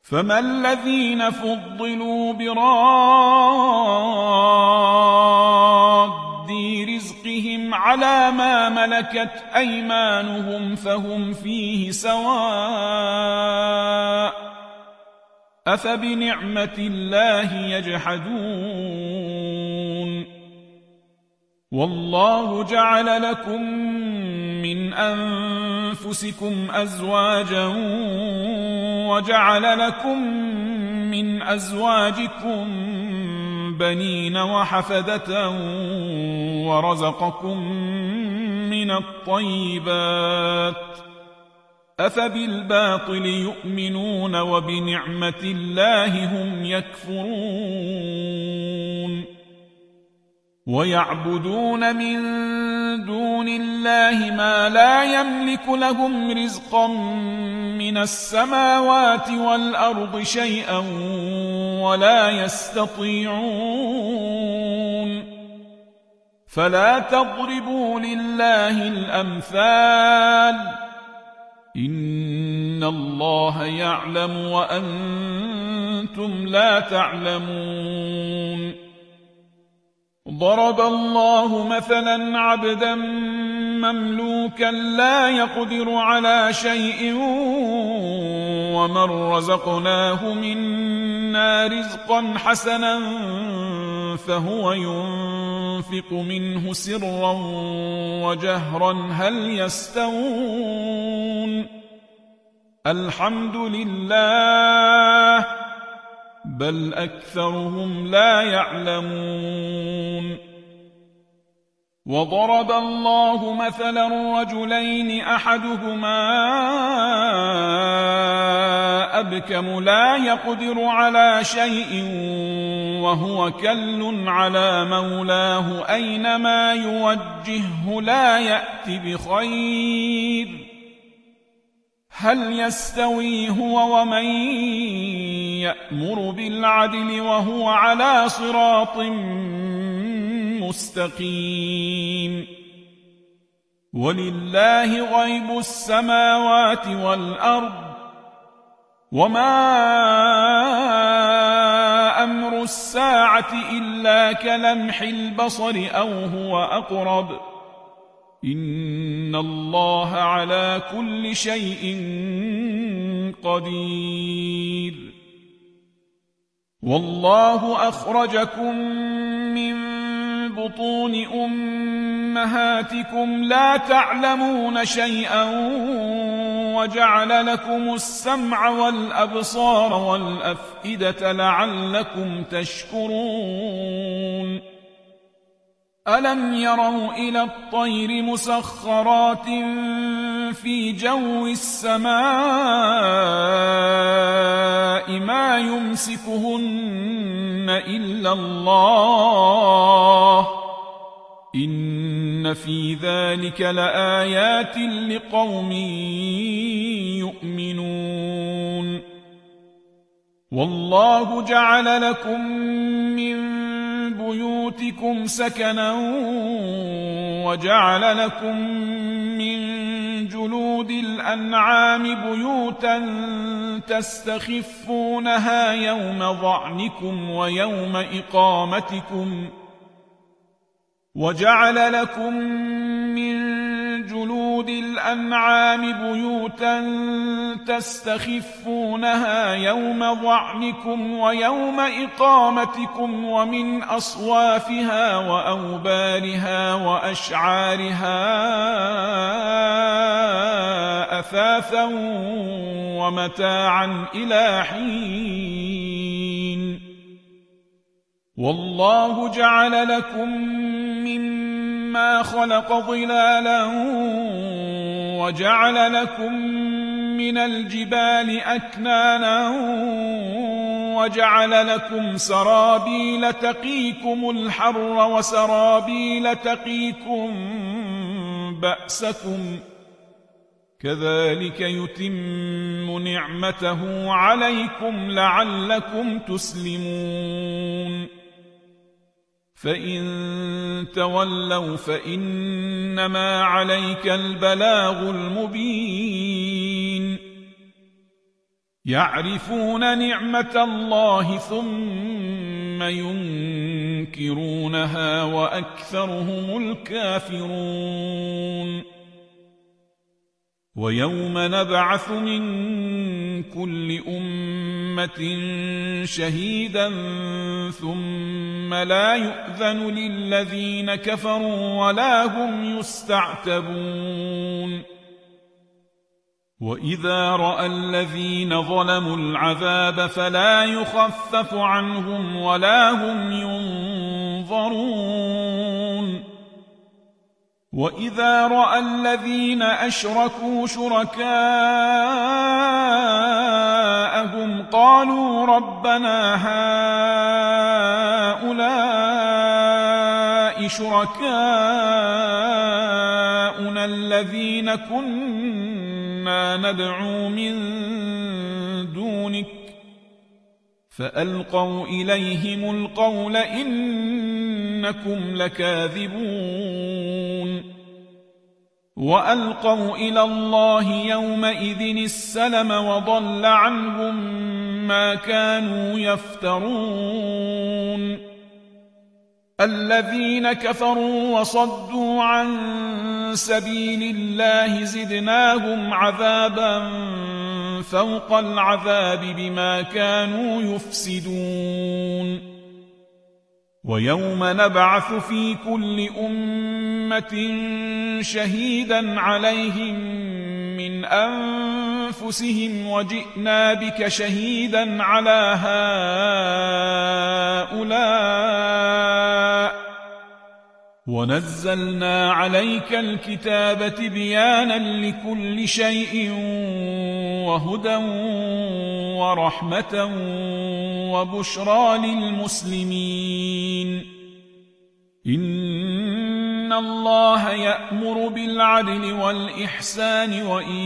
فما الذين فضلوا براد رزقهم على ما ملكت أيمانهم فهم فيه سواء أفبنعمة الله يجحدون والله جعل لكم من أنفسكم أزواجا وجعل لكم من أزواجكم بنين وحفدة ورزقكم من الطيبات أفبالباطل يؤمنون وبنعمة الله هم يكفرون ويعبدون من دون الله ما لا يملك لهم رزقا من السماوات والأرض شيئا ولا يستطيعون فلا تضربوا لله الأمثال إن الله يعلم وأنتم لا تعلمون ضرب الله مثلا عبدا مملوكا لا يقدر على شيء ومن رزقناه منا رزقا حسنا فهو ينفق منه سرا وجهرا هل يستوون الحمد لله بل أكثرهم لا يعلمون وضرب الله مثلا رجلين أحدهما أبكم لا يقدر على شيء وهو كل على مولاه أينما يوجهه لا يأت بخير هل يستوي هو ومن يأمر بالعدل وهو على صراط مستقيم ولله غيب السماوات والأرض وما أمر الساعة إلا كلمح البصر أو هو أقرب إن الله على كل شيء قدير والله أخرجكم من بطون أمهاتكم لا تعلمون شيئا وجعل لكم السمع والأبصار والأفئدة لعلكم تشكرون ألم يروا إلى الطير مسخرات في جو السماء ما يمسكهن إلا الله إن في ذلك لآيات لقوم يؤمنون والله جعل لكم من بيوتكم سكنا وجعل لكم من جلود الأنعام بيوتا تستخفونها يوم ظعنكم ويوم إقامتكم وجعل لكم من جلود الأنعام بيوتا تستخفونها يوم ظعنكم ويوم إقامتكم ومن أصوافها وأوبارها وأشعارها أثاثا ومتاعا إلى حين والله جعل لكم مما خلق ظلالا وجعل لكم من الجبال أكنانا وجعل لكم سرابيل تقيكم الحر وسرابيل تقيكم بأسكم كذلك يتم نعمته عليكم لعلكم تسلمون فإن تولوا فإنما عليك البلاغ المبين يعرفون نعمة الله ثم ينكرونها وأكثرهم الكافرون ويوم نبعث من كل أمة شهيدا ثم لا يؤذن للذين كفروا ولا هم يستعتبون وإذا رأى الذين ظلموا العذاب فلا يخفف عنهم ولا هم ينظرون وإذا رأى الذين أشركوا شركاءهم قالوا ربنا هؤلاء شركاؤنا الذين كنا ندعو من دونك فألقوا إليهم القول إنكم لكاذبون وألقوا إلى الله يومئذ السلم وضل عنهم ما كانوا يفترون الذين كفروا وصدوا عن سبيل الله زدناهم عذابا فوق العذاب بما كانوا يفسدون ويوم نبعث في كل أمة شهيدا عليهم من أنفسهم وجئنا بك شهيدا على هؤلاء ونزلنا عليك الكتاب تبيانا لكل شيء وهدى ورحمة وبشرى للمسلمين إن الله يأمر بالعدل والإحسان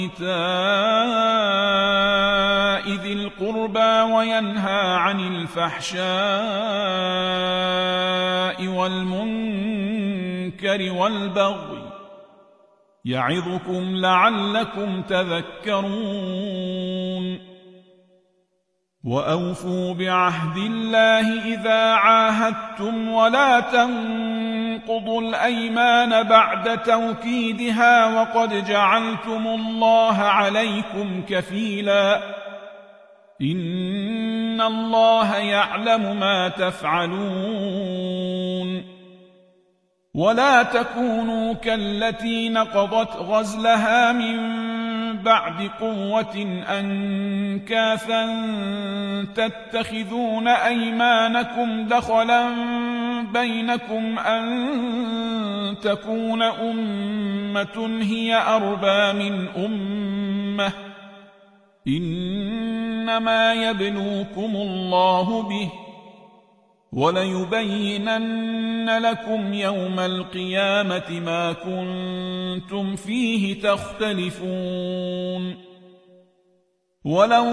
وإيتاء ذي القربى وينهى عن الفحشاء والمنكر والبغي يعظكم لعلكم تذكرون وأوفوا بعهد الله إذا عاهدتم ولا تنقضوا الأيمان بعد توكيدها وقد جعلتم الله عليكم كفيلا إن الله يعلم ما تفعلون ولا تكونوا كالتي نقضت غزلها من بعد قوة أنكاثا تتخذون أيمانكم دخلا بينكم أن تكون أمة هي أربى من أمة إنما يبلوكم الله به وليبينن لكم يوم القيامة ما كنتم فيه تختلفون ولو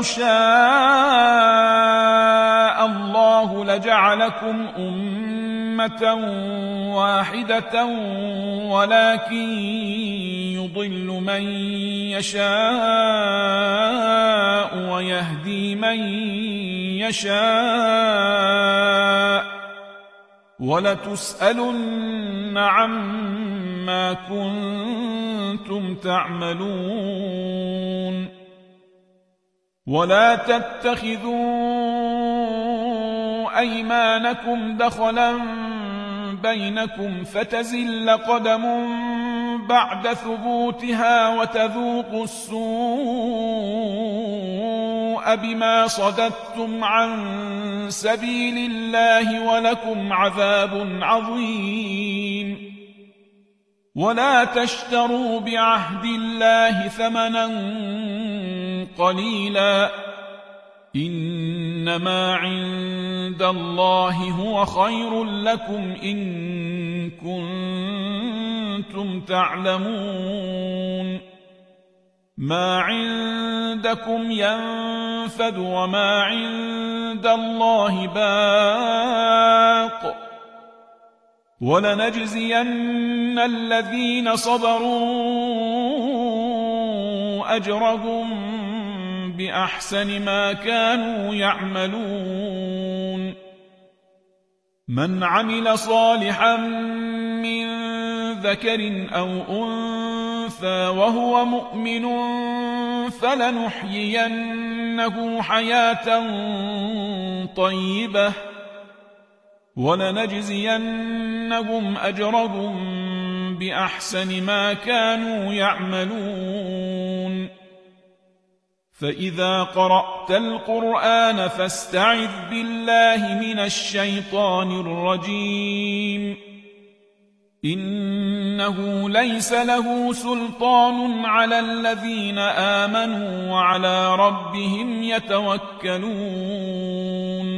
شاء الله لجعلكم أمة واحدة ولكن يضل من يشاء ويهدي من يشاء ولتسألن عما كنتم تعملون ولا تتخذوا أيمانكم دخلا بينكم فتزل قدم بعد ثبوتها وتذوقوا السوء بما صددتم عن سبيل الله ولكم عذاب عظيم ولا تشتروا بعهد الله ثمنا قليلا إنما عند الله هو خير لكم إن كنتم تعلمون ما عندكم ينفد وما عند الله باق ولنجزين الذين صبروا أجرهم بأحسن ما كانوا يعملون من عمل صالحا من ذكر أو أنثى وهو مؤمن فلنحيينه حياة طيبة ولنجزينهم أجرهم بأحسن ما كانوا يعملون فإذا قرأت القرآن فاستعذ بالله من الشيطان الرجيم إنه ليس له سلطان على الذين آمنوا وعلى ربهم يتوكلون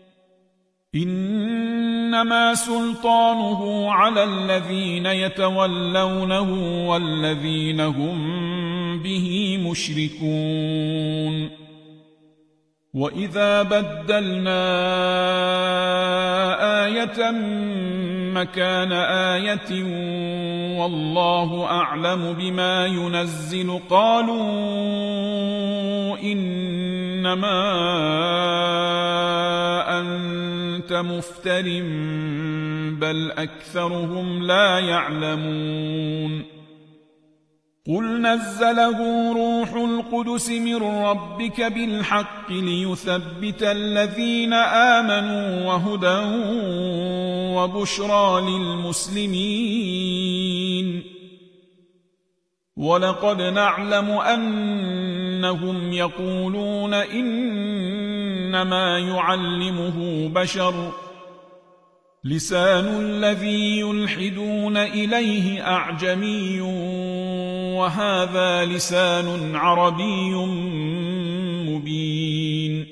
إنما سلطانه على الذين يتولونه والذين هم به مشركون وإذا بدلنا آية مكان آية والله أعلم بما ينزل قالوا إنما أنت مفتر بل أكثرهم لا يعلمون قل نزله روح القدس من ربك بالحق ليثبت الذين آمنوا وهدى وبشرى للمسلمين ولقد نعلم أنهم يقولون إنما يعلمه بشر لسان الذي يلحدون إليه أعجمي وهذا لسان عربي مبين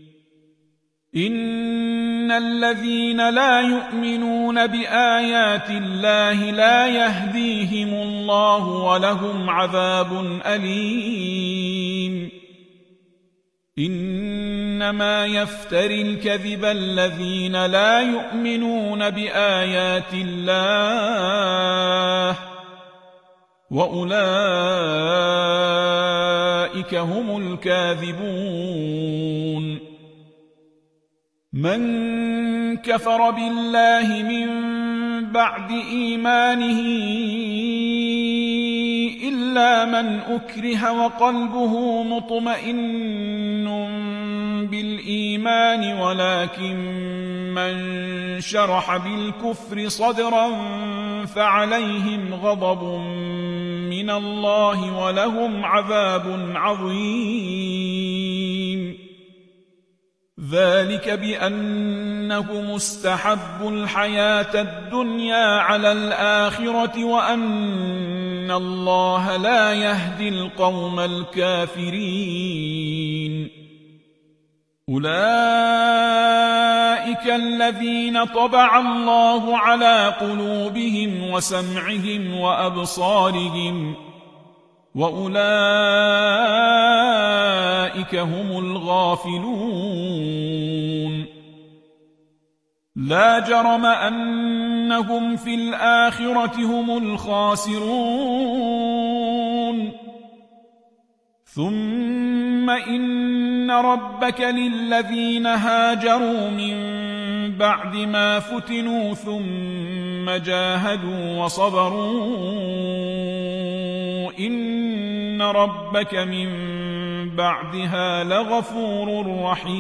إن الذين لا يؤمنون بآيات الله لا يهديهم الله ولهم عذاب أليم إنما يفتري الكذب الذين لا يؤمنون بآيات الله وأولئك هم الكاذبون من كفر بالله من بعد إيمانه إلا من أكره وقلبه مطمئن بالإيمان ولكن من شرح بالكفر صدرا فعليهم غضب من الله ولهم عذاب عظيم ذلك بأنهم استحبوا الحياة الدنيا على الآخرة وأن الله لا يهدي القوم الكافرين أولئك الذين طبع الله على قلوبهم وسمعهم وأبصارهم وأولئك هم الغافلون لا جرم أنهم في الآخرة هم الخاسرون ثم إن ربك للذين هاجروا من بعد ما فتنوا ثم جاهدوا وصبروا إن ربك من بعدها لغفور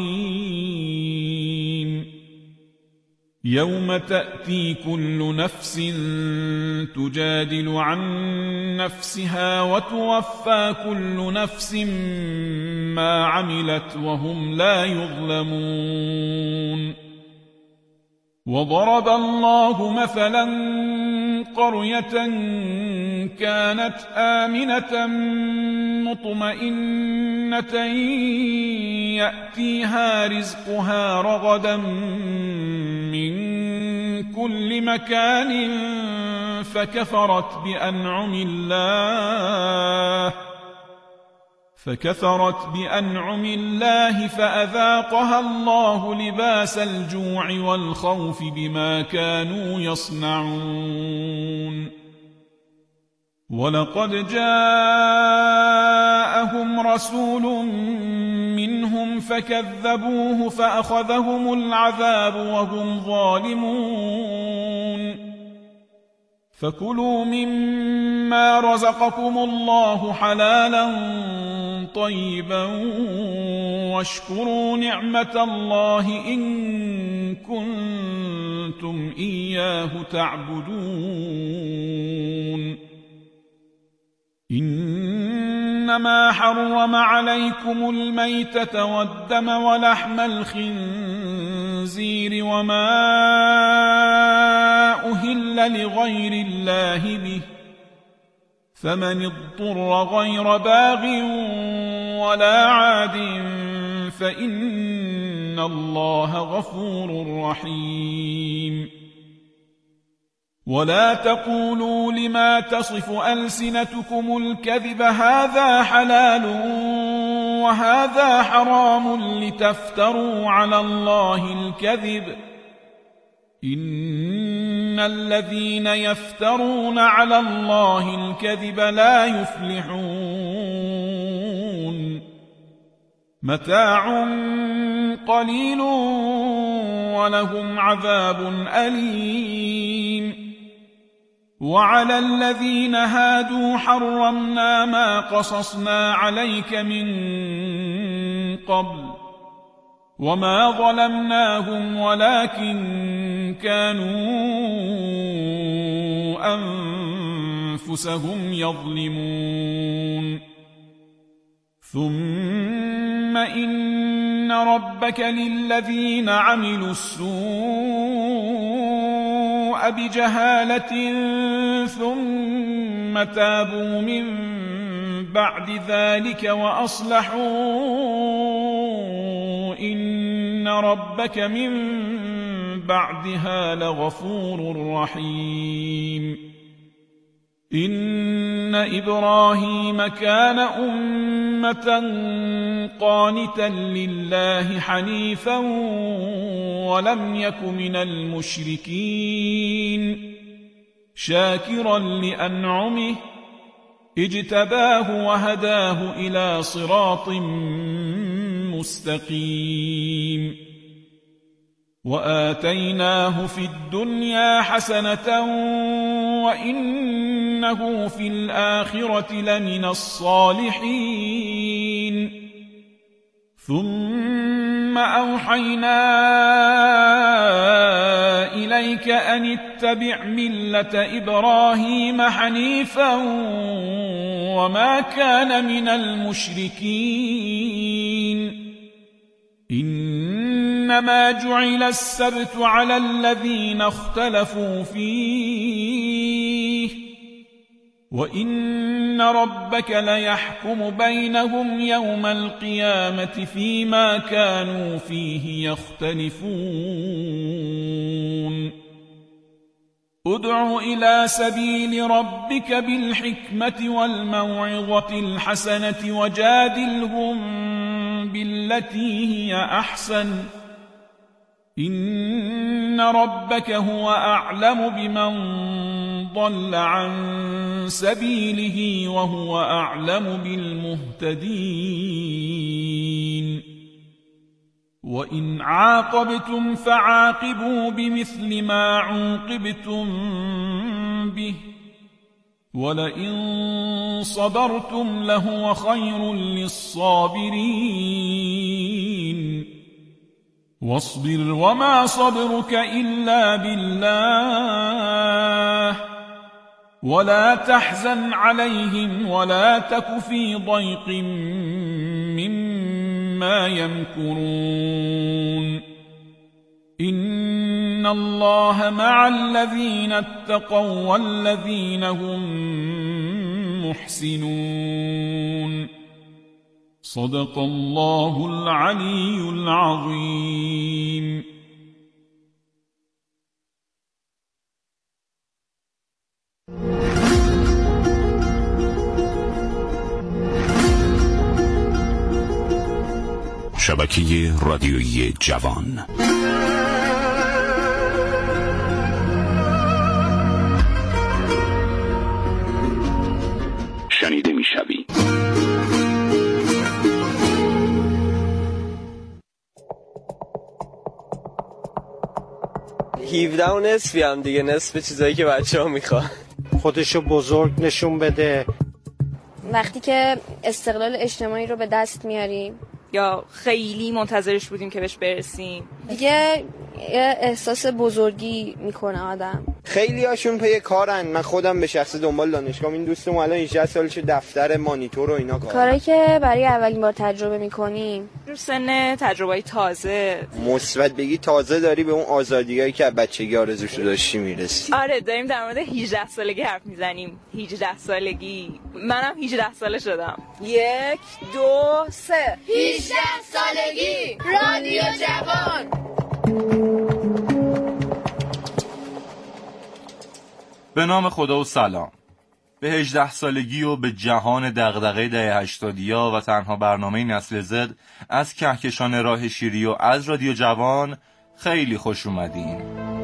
رحيم يوم تأتي كل نفس تجادل عن نفسها وتوفى كل نفس ما عملت وهم لا يظلمون وضرب الله مثلا قرية كانت آمنة مطمئنة يأتيها رزقها رغدا من كل مكان فكفرت بأنعم الله فأذاقها الله لباس الجوع والخوف بما كانوا يصنعون ولقد جاءهم رسول فكذبوه فأخذهم العذاب وهم ظالمون فكلوا مما رزقكم الله حلالا طيبا واشكروا نعمة الله إن كنتم إياه تعبدون إنما حرم عليكم الميتة والدم ولحم الخنزير وما أهل لغير الله به فمن اضطر غير باغ ولا عاد فإن الله غفور رحيم ولا تقولوا لما تصف ألسنتكم الكذب هذا حلال وهذا حرام لتفتروا على الله الكذب إن الذين يفترون على الله الكذب لا يفلحون متاع قليل ولهم عذاب أليم وعلى الذين هادوا حرمنا ما قصصنا عليك من قبل وما ظلمناهم ولكن كانوا أنفسهم يظلمون ثم إن ربك للذين عملوا السوء بجهالة ثم تابوا من بعد ذلك وأصلحوا إن ربك من بعدها لغفور رحيم إن إبراهيم كان أمة قانتا لله حنيفا ولم يك من المشركين شاكرا لأنعمه اجتباه وهداه إلى صراط مستقيم وآتيناه في الدنيا حسنة وإنه في الآخرة لمن الصالحين ثم أوحينا إليك أن اتبع ملة إبراهيم حنيفا وما كان من المشركين إنما جعل السبت على الذين اختلفوا فيه وإن ربك ليحكم بينهم يوم القيامة فيما كانوا فيه يختلفون ادع إلى سبيل ربك بالحكمة والموعظة الحسنة وجادلهم بالتي هي أحسن إن ربك هو أعلم بمن ضل عن سبيله وهو أعلم بالمهتدين وإن عاقبتم فعاقبوا بمثل ما عوقبتم به ولئن صبرتم لهو خير للصابرين واصبر وما صبرك إلا بالله ولا تحزن عليهم ولا تك في ضيق مما يمكرون إن الله مع الذين اتقوا والذين هم محسنون صدق الله العلي العظيم شبکه رادیویی جوان شنیده می‌شوی. 17 و نصفی هم دیگه، نصف چیزایی که بچه‌ها میخوان. خودشو بزرگ نشون بده. وقتی که استقلال اجتماعی رو به دست میاریم یا خیلی منتظرش بودیم که بهش برسیم، دیگه احساس بزرگی میکنه آدم. خیلی هاشون پی کارن. من خودم به شخص دنبال دانشگاه، این دوستم الان 18 سالشه دفتر مانیتور و اینا کارایی که برای اولین بار تجربه میکنیم. رو سن تجربه‌ای تازه مثبت بگی تازه داری به اون آزادیایی که بچگی آرزوش داشتی میرسی. آره داریم در مورد 18 سالگی حرف میزنیم. 18 سالگی منم 18 ساله شدم. 1 2 3 18 سالگی رادیو جوان. به نام خدا و سلام. به 18 سالگی و به جهان دغدغه دهه 80 و تنها برنامه نسل زد از کهکشان راه شیری و از رادیو جوان خیلی خوش اومدین.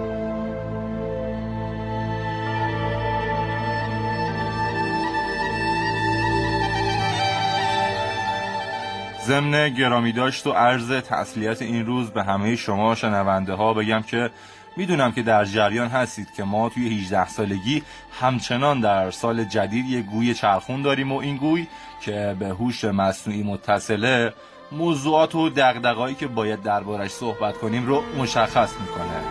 ضمن گرامی داشت و عرض تسلیت این روز به همه شما شنونده ها بگم که میدونم که در جریان هستید که ما توی 18 سالگی همچنان در سال جدید یه گوی چرخون داریم و این گوی که به هوش مصنوعی متصله موضوعات و دغدغه‌ای که باید دربارش صحبت کنیم رو مشخص میکنه.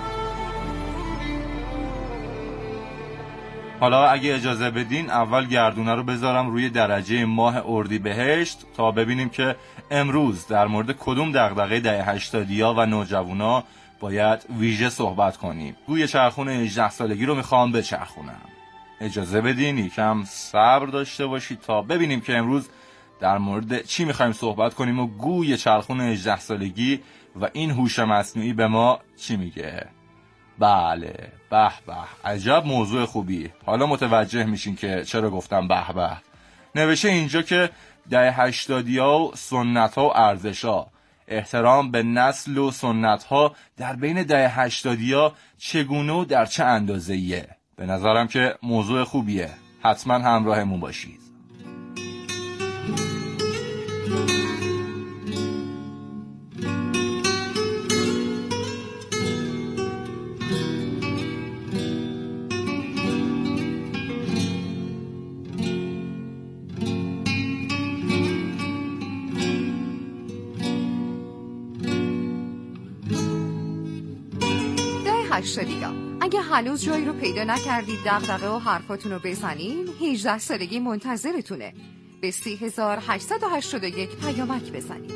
حالا اگه اجازه بدین اول گردونه رو بذارم روی درجه ماه اردیبهشت تا ببینیم که امروز در مورد کدوم دغدغه دهه 80 و نوجوانا باید ویژه صحبت کنیم. گوی چرخون 18 سالگی رو میخوام بچرخونم. اجازه بدین یکم صبر داشته باشید تا ببینیم که امروز در مورد چی میخوایم صحبت کنیم و گوی چرخون 18 سالگی و این هوش مصنوعی به ما چی میگه. بله، به به، عجب موضوع خوبی. حالا متوجه میشین که چرا گفتم به به. نوشته اینجا که دهه 80 و سنت ها و ارزش ها، احترام به نسل و سنت ها در بین دهه 80 چگونه و در چه اندازه‌ایه. به نظرم که موضوع خوبیه. حتما همراهمون باشید. اگه هنوز جایی رو پیدا نکردید دغدغه و حرفاتون رو بزنین، 18 سالگی منتظرتونه. به 3881 پیامک بزنید.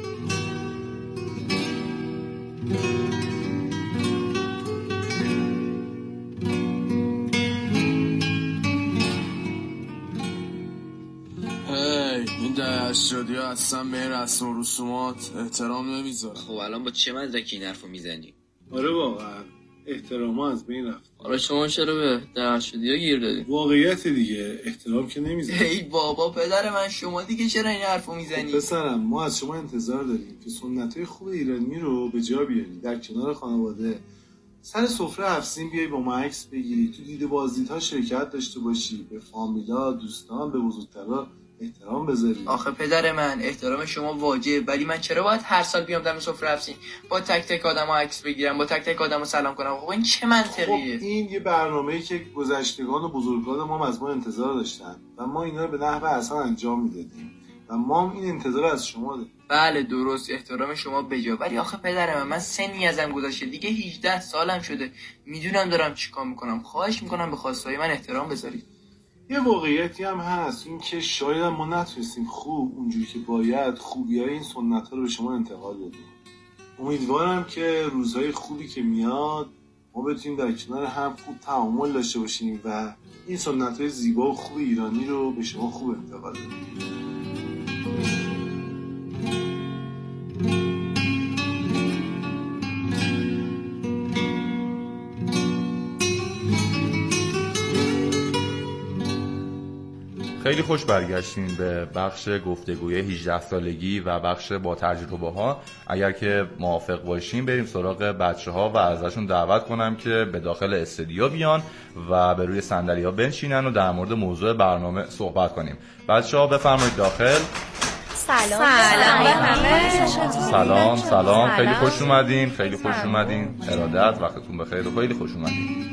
این دهه 80 اصلا به این رسم و رسومات احترام نمیذاره. خب الان با چه مدرکی این حرفو میزنی؟ آره واقعا احترام از بین رفت. آره شما چرا به دهه 80 گیر دادی؟ واقعیت دیگه، احترام که نمیذاری. ای بابا پدر من، شما دیگه چرا این حرفو میزنی؟ پسرم ما از شما انتظار داریم که سنت‌های خوب ایرانی رو به جا بیاری. در کنار خانواده سر سفره هفسین بیای با ما عکس بگیری، تو دیده بازدیدها شرکت داشته باشی، به فامیلا، دوستان، به بزرگترا احترام بذاری. آخه پدر من، احترام شما واجب، ولی من چرا باید هر سال بیام دم سفره افسین با تک تک آدم‌ها عکس بگیرم، با تک تک آدم‌ها سلام کنم؟ خب این چه منطقیه؟ خب این یه برنامه‌ای که گذشتگان و بزرگان ما از ما انتظار داشتن و ما اینا رو به نحو احسن انجام میدادیم و ما هم این انتظار از شما داریم. بله درست، احترام شما بجا، ولی آخه پدر من سنی ازم گذشته دیگه، 18 سالم شده، میدونم دارم چیکار میکنم. خواهش میکنم به خواستهای من احترام بذارید. یه واقعیتی هم هست، این که شاید ما نتونستیم خوب اونجوری که باید خوبیای این سنت‌ها رو به شما انتقال بدیم. امیدوارم که روزهای خوبی که میاد ما بتونیم در کنار هم خوب تعامل داشته باشیم و این سنت‌های زیبا و خوب ایرانی رو به شما خوب انتقال بدیم. خیلی خوش برگشتین به بخش گفتگوی 18 سالگی و بخش با تجربه ها. اگر که موافق باشین بریم سراغ بچه ها و ازشون دعوت کنم که به داخل استودیو بیان و به روی صندلی ها بنشینن و در مورد موضوع برنامه صحبت کنیم. بچه ها بفرمایید داخل. سلام به همه. سلام خیلی خوش اومدین. ارادت، وقتتون بخیر و خیلی خوش اومدین.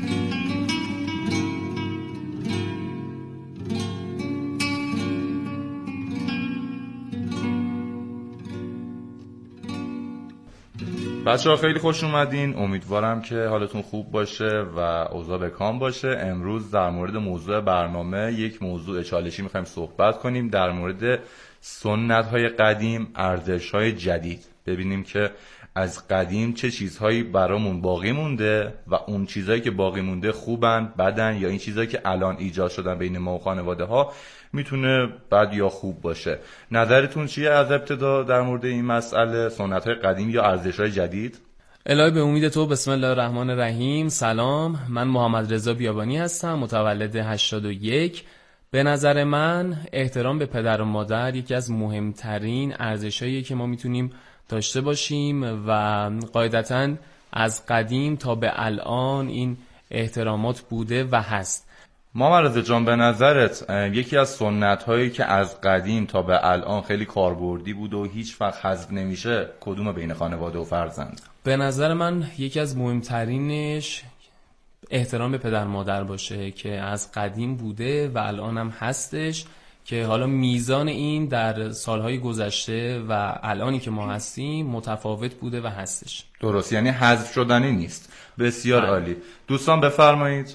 بچه‌ها خیلی خوش اومدین. امیدوارم که حالتون خوب باشه و اوضاع به کام باشه. امروز در مورد موضوع برنامه، یک موضوع چالشی می‌خوایم صحبت کنیم در مورد سنت‌های قدیم، ارزش‌های جدید. ببینیم که از قدیم چه چیزهایی برامون باقی مونده و اون چیزهایی که باقی مونده خوبن، بدن، یا این چیزهایی که الان ایجاد شدن بین ما و خانواده‌ها میتونه بد یا خوب باشه. نظرتون چیه از ابتدا در مورد این مسئله، سنت‌های قدیم یا ارزش‌های جدید؟ الهی به امید تو. بسم الله الرحمن الرحیم. سلام، من محمد رضا بیابانی هستم، متولد 81. به نظر من احترام به پدر و مادر یکی از مهمترین ارزش‌هاییه که ما میتونیم داشته باشیم و قاعدتاً از قدیم تا به الان این احترامات بوده و هست. محمد رضا جان، به نظرت یکی از سنت‌هایی که از قدیم تا به الان خیلی کاربردی بود و هیچ وقت حذف نمیشه کدوم بین خانواده و فرزند؟ به نظر من یکی از مهمترینش احترام به پدر مادر باشه که از قدیم بوده و الان هم هستش، که حالا میزان این در سالهای گذشته و الانی که ما هستیم متفاوت بوده و هستش. درست، یعنی حذف شدنی نیست. بسیار عالی. دوستان بفرمایید.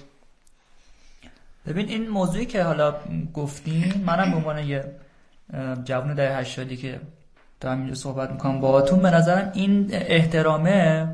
ببین این موضوعی که حالا گفتین، منم به عنوان یه جوان دهه 80 که دارم اینجا صحبت میکنم باهاتون، به نظرم این احترامه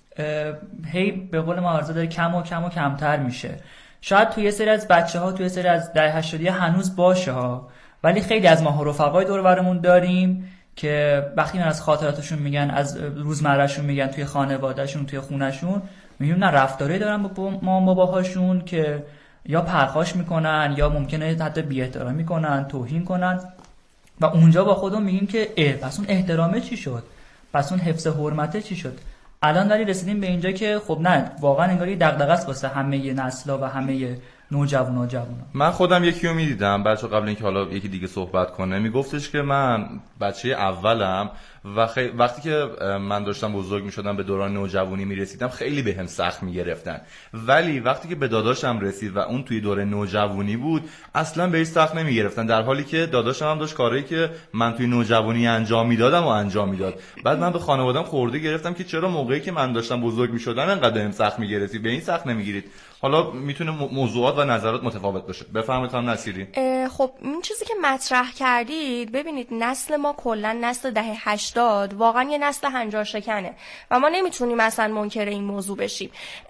هی به قول معارضه داره کم و کمتر میشه. شاید توی یه سری از بچه‌ها، توی یه سری از دهه 80 هنوز باشه ها، ولی خیلی از ماها رفقای دور و برمون داریم که وقتی من از خاطراتشون میگن، از روزمرهشون میگن، توی خانوادهشون، توی خونهشون، میگیم نه رفتاری دارن با مامان باباهاشون که یا پرخاش میکنن یا ممکنه حتی بی‌احترامی میکنن، توهین کنن و اونجا با خودمون میگیم که پس اون احترامه چی شد؟ پس اون حفظ حرمته چی شد؟ الان ولی رسیدیم به اینجا که خب نه، واقعا انگاری دغدغه است واسه همه نسل‌ها و همه نوجوانا. من خودم یکی رو میدیدم بچه قبل اینکه حالا یکی دیگه صحبت کنه، میگفتش که من بچه اولم و وقتی که من داشتم بزرگ میشدم به دوران نوجوانی میرسیدم خیلی بهم سخت میگرفتن، ولی وقتی که به داداشم رسید و اون توی دوره نوجوانی بود اصلا بهش سخت نمیگرفتن، در حالی که داداشم هم داشت کاری که من توی نوجوانی انجام میدادم و انجام میداد. بعد من به خانواده‌ام خورده گرفتم که چرا موقعی که من داشتم بزرگ میشدم انقدر بهم سخت میگرفتی، به این سخت نمیگیرید. حالا میتونه موضوعات و نظرات متفاوت باشه. بفرمایید خانم نصیری. خب این چیزی که مطرح کردید، ببینید نسل ما کلا نسل دهه 80 واقعا یه نسل هنجار شکنه و ما نمیتونیم اصلا منکر این موضوع بشیم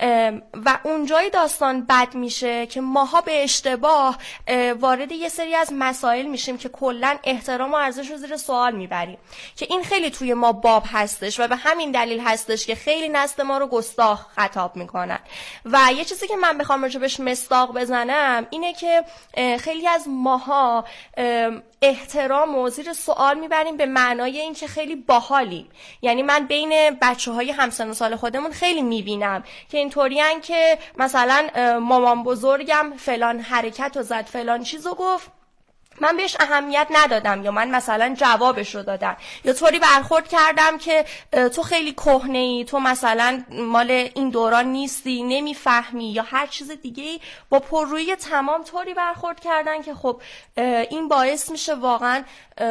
و اونجای داستان بد میشه که ماها به اشتباه وارد یه سری از مسائل میشیم که کلا احترام و ارزش رو زیر سوال میبریم، که این خیلی توی ما باب هستش و به همین دلیل هستش که خیلی نسل ما رو گستاخ خطاب میکنن. و یه چیزی که من بخوام راجبش مصداق بزنم اینه که خیلی از ماها احترام و زیر سوال میبریم به معنای این که خیلی باحالیم. یعنی من بین بچه‌های همسن و سال خودمون خیلی میبینم که اینطورین که مثلا مامان بزرگم فلان حرکت رو زد، فلان چیزو گفت، من بهش اهمیت ندادم یا من مثلا جوابش رو دادم یا طوری برخورد کردم که تو خیلی کهنه‌ای، تو مثلا مال این دوران نیستی، نمیفهمی یا هر چیز دیگه‌ای، با پررویی تمام طوری برخورد کردن که خب این باعث میشه واقعا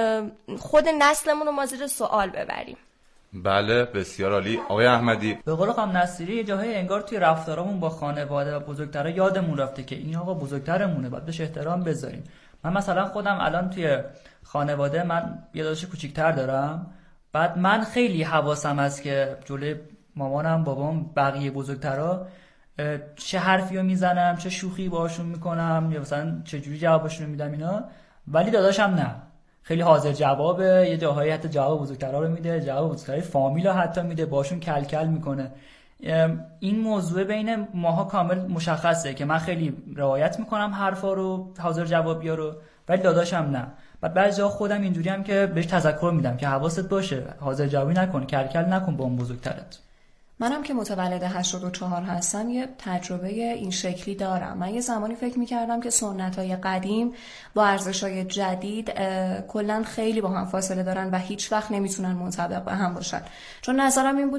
خود نسلمون رو ما زیر سوال ببریم. بله بسیار عالی. آقای احمدی، به قول خانم نصیری یه جاهای انگار توی رفتارمون با خانواده و بزرگترها یادمون رفته که این آقا بزرگترمونه، باید بهش احترام بذاریم. من مثلا خودم الان توی خانواده من یه داداش کوچیک‌تر دارم، بعد من خیلی حواسم هست که جلوی مامانم، بابام، بقیه بزرگترها چه حرفی رو میزنم، چه شوخی باشون میکنم یا مثلا چه جوری جوابشون میدم اینا، ولی داداشم نه، خیلی حاضر جوابه، یه جاهایی حتی جواب بزرگترها رو میده، جواب بزرگترهای فامیل رو حتی میده، باشون کل میکنه. این موضوع بین ماها کامل مشخصه که من خیلی رعایت میکنم حرفا رو، حاضر جوابیا رو، ولی داداشم نه. بعد بعضی جا خودم اینجوری هم که بهش تذکر میدم که حواست باشه، حاضر جوابی نکن، کل نکن با اون بزرگترت. منم که متولد 84 هستم یه تجربه این شکلی دارم. من یه زمانی فکر می‌کردم که سنت‌های قدیم با ارزش‌های جدید کلاً خیلی با هم فاصله دارن و هیچ وقت نمیتونن منطبق به هم باشن. چون نظرم این بود